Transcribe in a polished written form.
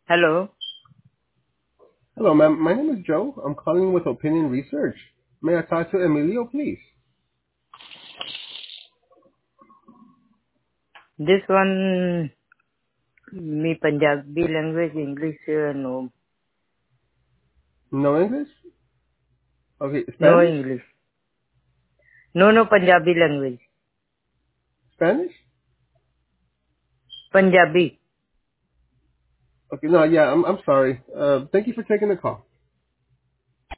Hello. Hello, ma'am. My name is Joe. I'm calling with Opinion Research. May I talk to Emilio, please? This one me Punjabi language, English no. No English? Okay, No Spanish? English. No Punjabi language. Spanish? Punjabi. Okay, no, yeah, I'm sorry. Thank you for taking the call.